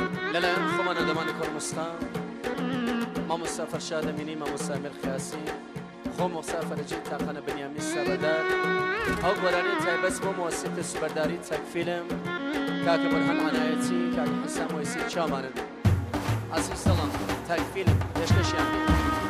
للا خمنا دماني كل مستا ما مسافر شادة مني ما مسامر خاسي خو مسافر جيت تاقنا بنيامين سردار او قراني تاي بس بو موسيقى السبرداري تاك فيلم كاك برهان عنايتي كاك حسام ويسي شامانا عزيز سلام تاك فيلم ليش كشيان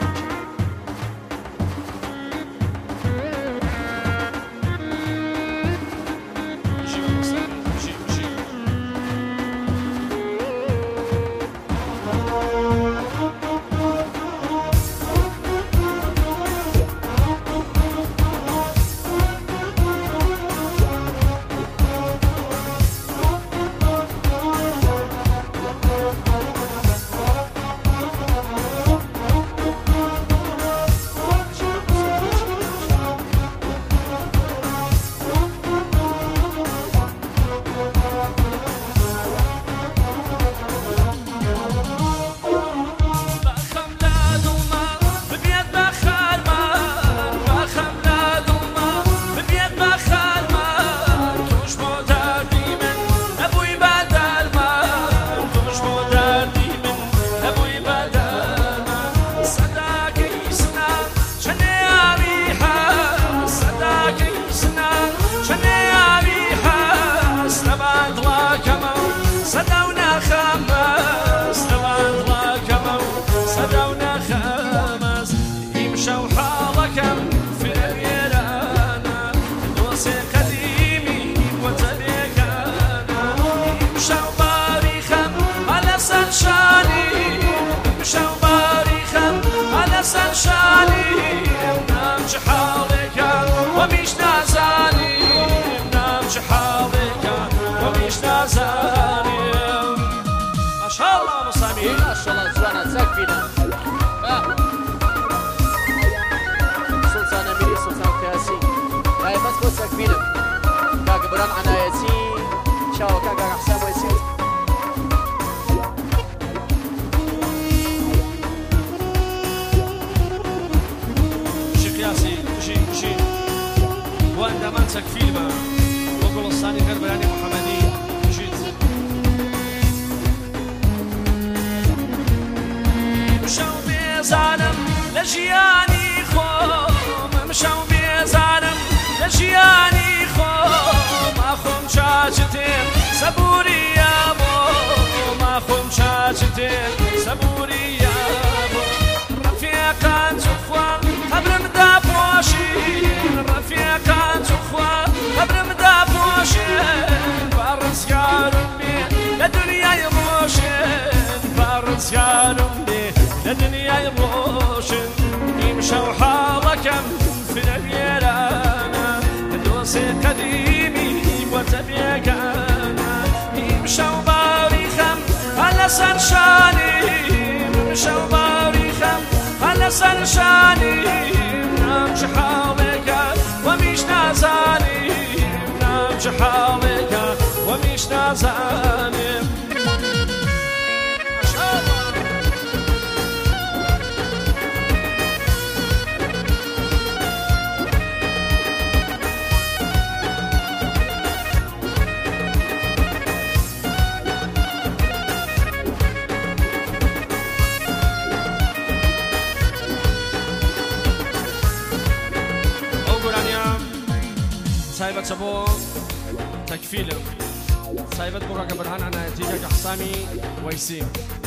سايبت سبو تكفيلم سايبت بوكا برهان عنا نتيجة حسامي ويسيم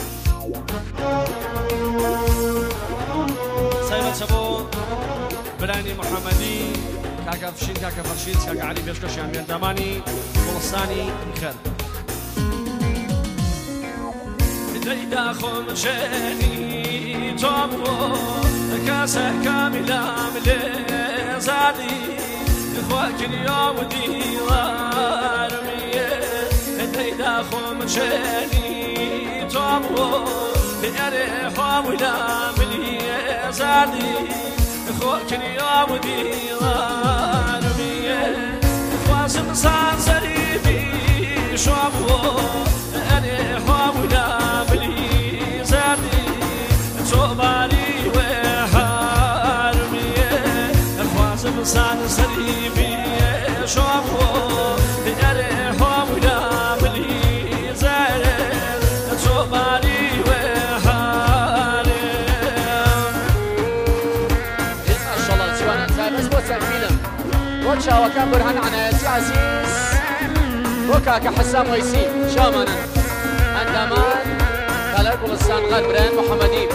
سايبت سبو براني محمدي كاكا فشين كاكا فرشيد كاكا علي بيشكش يعني دماني بولستاني خير إذا خون شيني تومو كاسة كاملة ملي زادي إخوك اليوم ديوار مية إذا خون شيني تومو بأريحهم ولا ملي زادي إخوك اليوم ديوار مية إخواسم صار زريبي شوفو أريحهم ولا ملي زادي صوبالي وحارمي إخواسم صار زريبي شوفو أريحهم ولا ملي زادي بۆ چاوەکان بورهان عنایەتی عەزیز بۆ کاکە حەسام وەیسی شامانن ئەندامان کالای گوڵستان غەر برایان محەممەدی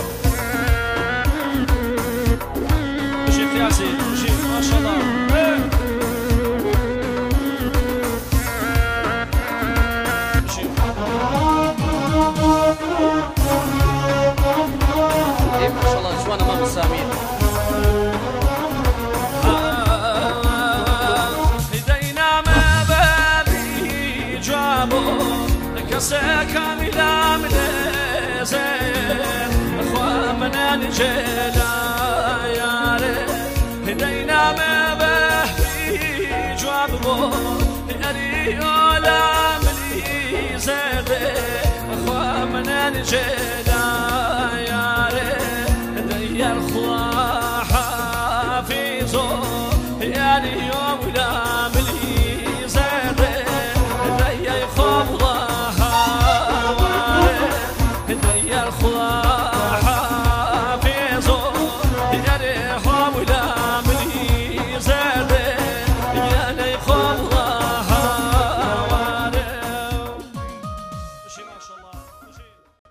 بشي قياسي بشي ما شاء الله بشي ما شاء الله جوانا مام السامين هدينا ما بابي جابو كسا كاملا من زين اخوة منا نجينا يا ريت هدينا ما بابي جابو اريولا ملي زين اخوة منا نجينا يا ريت هدي الخوا حافظو يا اليوم لا ملي زين هدي خوف ضحى هدي الخوا